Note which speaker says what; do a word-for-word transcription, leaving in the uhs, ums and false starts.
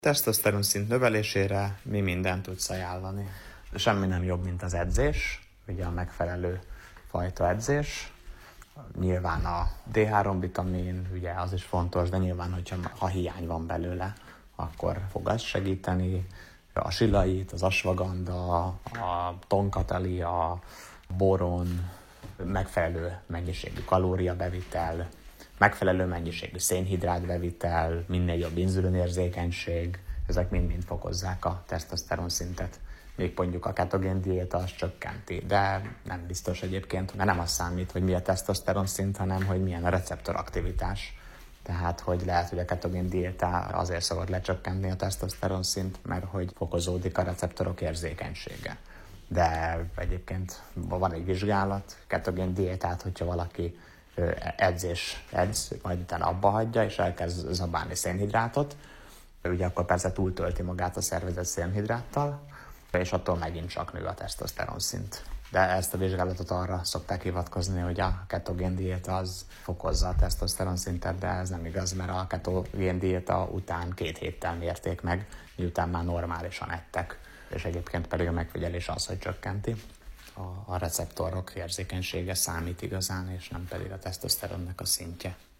Speaker 1: Tesztoszteron szint növelésére mi mindent tudsz ajánlani? Semmi nem jobb, mint az edzés, ugye a megfelelő fajta edzés. Nyilván a dé három vitamin, ugye az is fontos, de nyilván, hogyha ha hiány van belőle, akkor fog az segíteni. A silait, az ashwagandha, a tonkatali, a boron, megfelelő mennyiségű kalóriabevitel, megfelelő mennyiségű szénhidrátbevitel, minél jobb inzulinérzékenység, ezek mind-mind fokozzák a tesztoszteron szintet. Még mondjuk a ketogén diéta az csökkenti, de nem biztos egyébként, mert nem az számít, hogy mi a tesztoszteron szint, hanem hogy milyen a receptoraktivitás. Tehát, hogy lehet, hogy a ketogén diéta azért szokott lecsökkentni a tesztoszteron szint, mert hogy fokozódik a receptorok érzékenysége. De egyébként van egy vizsgálat, ketogén diétát, hogyha valaki edzés edz, majd utána abba hagyja, és elkezd zabálni szénhidrátot, ugye akkor persze túltölti magát a szervezet szénhidráttal, és attól megint csak nő a tesztoszteron szint. De ezt a vizsgálatot arra szokták hivatkozni, hogy a ketogén diéta az fokozza a tesztoszteron szintet, de ez nem igaz, mert a ketogén diéta után két héttel mérték meg, miután már normálisan ettek, és egyébként pedig a megfigyelés az, hogy csökkenti. A, a receptorok érzékenysége számít igazán, és nem pedig a tesztoszteronnak a szintje.